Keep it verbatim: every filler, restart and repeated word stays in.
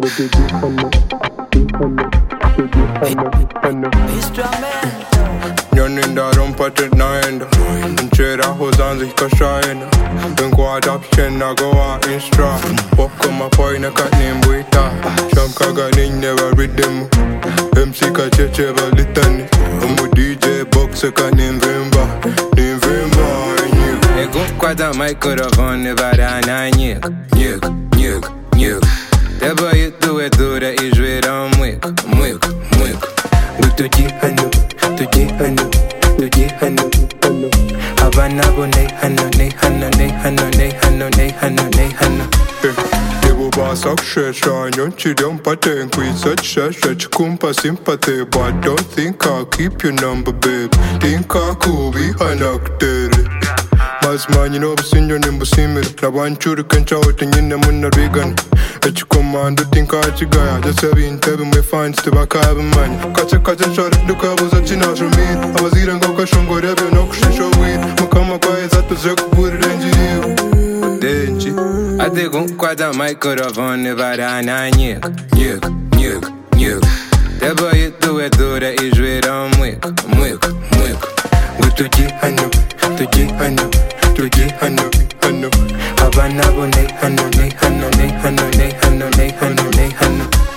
Nyoninda rumpatet naenda Nchera hozan sich kashaenda Benko adoption na goa instra Woko mapoi na kat nimbuita Shamkaga ning never rhythm M C ka cheche valitani Umu D J boxe ka nimvimba Nimvimba Ego kwada microphone bara na nyek Nyek, nyek, nyek Deba yitu edura ijwera mwek Mwek, mwek Lutuji hanu, tuji hanu, tuji hanu Habana bo nei hanu, nei hanu, nei hanu, nei hanu, nei hanu, nei hanu Devo basak shesha, nyonchi don't paten Quizat shesha, chikumpa sympathy But don't think I'll keep your number, babe Think I'll cool be hanaktere Mas man, you know, I'm seeing your name, but see me. I want you to control it, and you know, I'm not vegan. Let you come on, do think I you got. Just have been telling me, fine, still back, I have a man. Catch a catch and shot it, look, I was a chin out from me. I was eating go, cash on, go, there, no, show weed. Makama, quiet, that was a good engineer. Denji, I think I'm quite a microphone, but I'm not nyek, nyek, nyek, nyek. The boy, you do it, do the Israel, mwek, mwek, mwek. Go to Jihanu, to Jihanu. Tuji hanu, hanu Habana bo nei hanu, nei hanu, nei hanu, nei hanu, nei hanu, nei hanu